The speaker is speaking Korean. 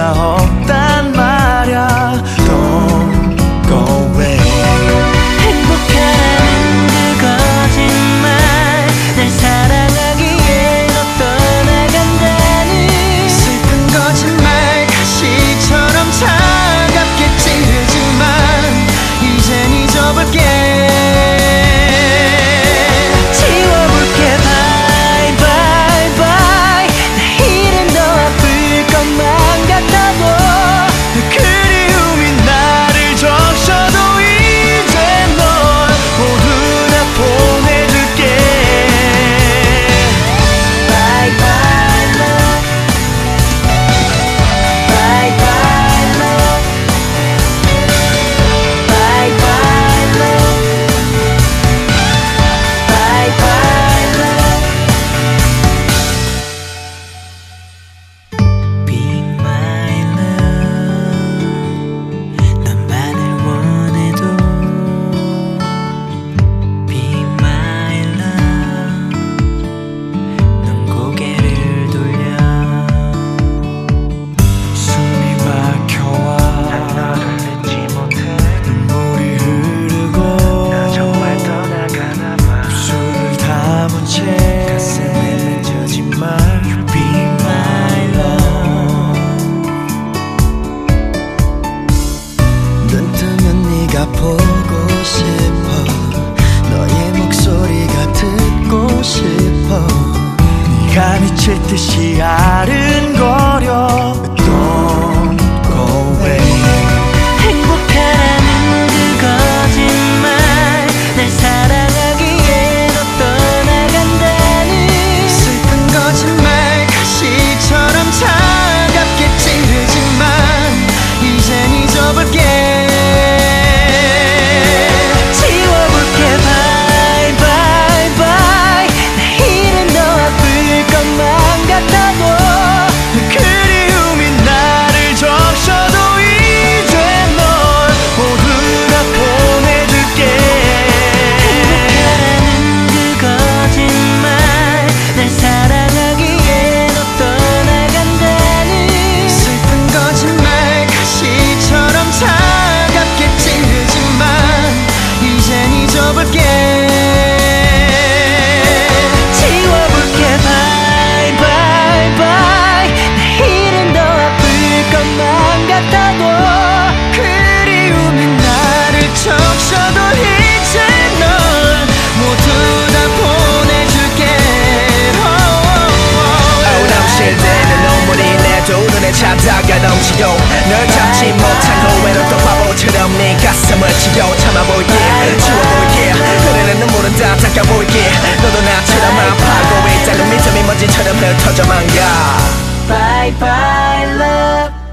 수가 없단 말야. Don't go away. 행복하라는 그 거짓말, 날 사랑하기에 너 떠나간다는 슬픈 거짓말, 가시처럼 차갑게 찌르지만 이젠 잊어볼게. 지워볼게. bye bye bye. 내일은 더 아플 것만 같아도 그리움이 나를 적셔도 이제 널 모두 다 보내줄게. bye bye love. bye bye love. bye bye love. bye bye love. Be my love. 너만을 원해도 Be my love. 넌 고개를 돌려 숨이 막혀와 난 너를 잊지 못해. 눈물이 흐르고 나 정말 떠나가나봐. 입술을 다문 채 가슴에 맺어진 말 You be my love. 눈 뜨면 네가 보고 싶어. 너의 목소리가 듣고 싶어. 네가 미칠 듯이 아른거려. Don't go away. 행복하라는 그 거짓말, 날 사랑하기에 너 떠나간다는 슬픈 거짓말, 가시처럼 차갑게 찌르지만 이젠 잊어볼게. 지워볼게. bye bye bye. 내일은 더 아플 것만 같아도 그리움이 나를 적셔도 이제 널 모두 다 보내줄게. 행복하라는 그 거짓말, 날 사랑하기에 너 떠나간다는 슬픈 거짓말, 가시처럼 차갑게 찌르지만 이젠 잊어볼게. 지워볼게. bye bye bye. 내일은 더 아플 것만 같아도 그리움이 나를 적셔도 이제 널 모두 다 보내줄게. 오남실대는 눈물이 내 두 눈에 차다가 넘치고 널 잡지 못한 후회는 또 바보처럼 네 가슴을 치고 참아볼게. 지워볼게. 흐르는 눈물은 다 닦아볼게. 너도 나처럼 아파하고 있다는 믿음이 먼지처럼 흩어져만 가. bye bye love.